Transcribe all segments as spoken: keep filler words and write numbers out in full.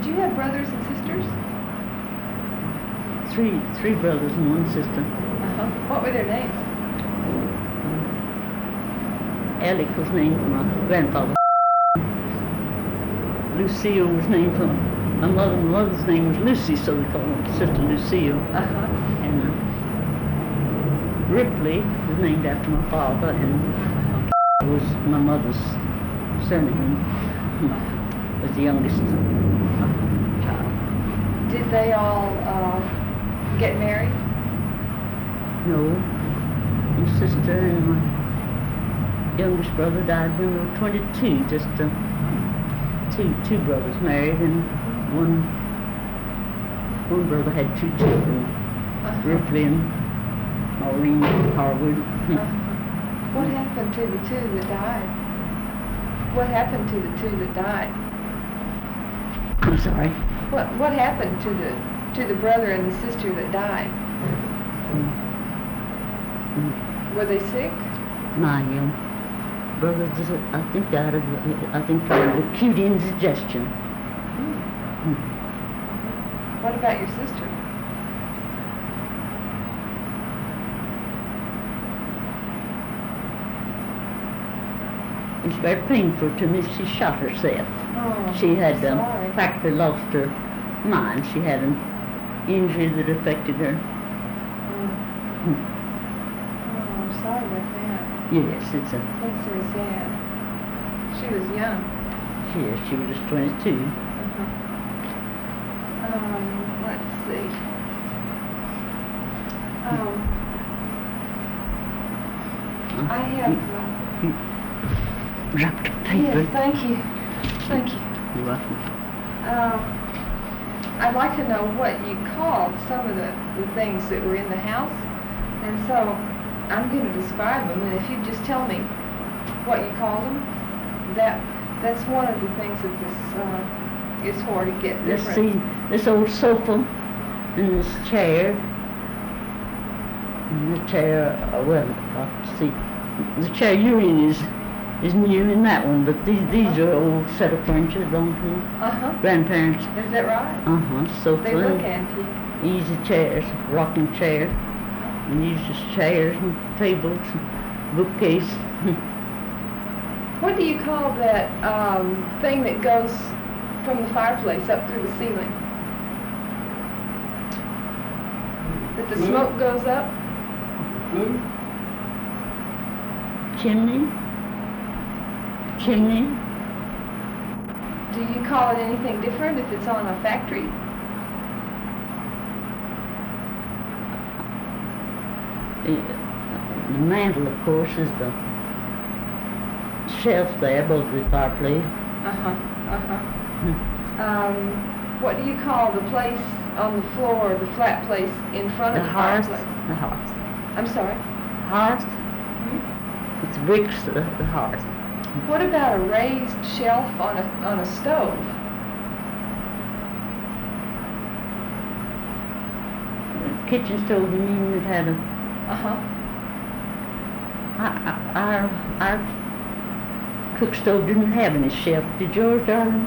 Did you have brothers and sisters? Three, three brothers and one sister. Uh-huh. What were their names? Alec was named for my grandfather. Lucille was named for my mother. My mother's name was Lucy, so they called her Sister Lucille. Uh-huh. And uh, Ripley was named after my father, and uh-huh. was my mother's surname. Was the youngest uh, child. Did they all uh, get married? No. My sister and my youngest brother died when we were twenty-two. Just uh, two two brothers married, and one one brother had two children, uh-huh. Ripley and Maureen Harwood. Uh-huh. What happened to the two that died? What happened to the two that died? I'm sorry. What What happened to the to the brother and the sister that died? Mm. Were they sick? My young brother, I think, died of, I think, of acute indigestion. Mm. Mm. What about your sister? It's very painful to me. She shot herself. Oh, she had, um, sorry. practically lost her mind. She had an injury that affected her. Oh, Mm. oh I'm sorry about that. Yes, it's a. That's so sad. She was young. Yes, she was just twenty-two. Uh-huh. Um, let's see. Um, Uh, I have. You, Uh, you dropped a paper. yes, thank you. Thank you. You're welcome. Um, I'd like to know what you called some of the, the things that were in the house, and so I'm going to describe them, and if you just tell me what you called them, that that's one of the things that this uh, is for, to get Let's different. see, this old sofa and this chair. And the chair, uh, well, I'll see, the chair you're in is is new in that one, but these these Uh-huh. are old set of furniture, belong to my Uh-huh. grandparents. Is that right? Uh-huh, sofa They look and antique. easy chairs, rocking chair, and these just chairs and tables, and bookcase. What do you call that um, thing that goes from the fireplace up through the ceiling? That the Hmm? smoke goes up? Chimney? Chimney? Do you call it anything different if it's on a factory? The, the mantle, of course, is the shelf there above the fireplace. Uh-huh, uh-huh. Hmm. Um, what do you call the place on the floor, the flat place in front The of the hearth. fireplace? The hearth. I'm sorry? Hearth? Hmm? It's bricks, the, the hearth. What about a raised shelf on a, on a stove? The kitchen stove, you mean, it had a, Uh-huh. our, our cook stove didn't have any shelf. Did yours, darling?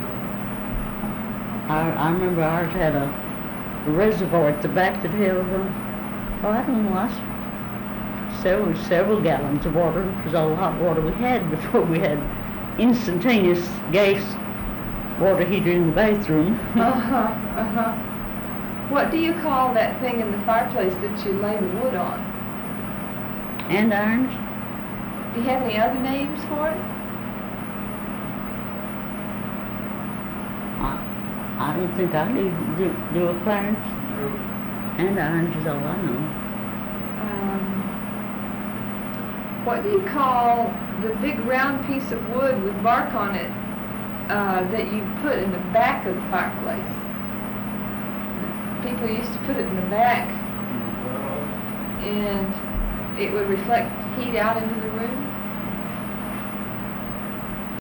I, I remember ours had a reservoir at the back that held, uh, oh, I don't know, I, several, several gallons of water. It was all the hot water we had before we had instantaneous gas water heater in the bathroom. Uh-huh, uh-huh. What do you call that thing in the fireplace that you lay the wood on? Andirons? Do you have any other names for it? I, I don't think I do, do, do a Clarence. Andirons is all I know. Um, what do you call the big round piece of wood with bark on it uh, that you put in the back of the fireplace? People used to put it in the back, and it would reflect heat out into the room.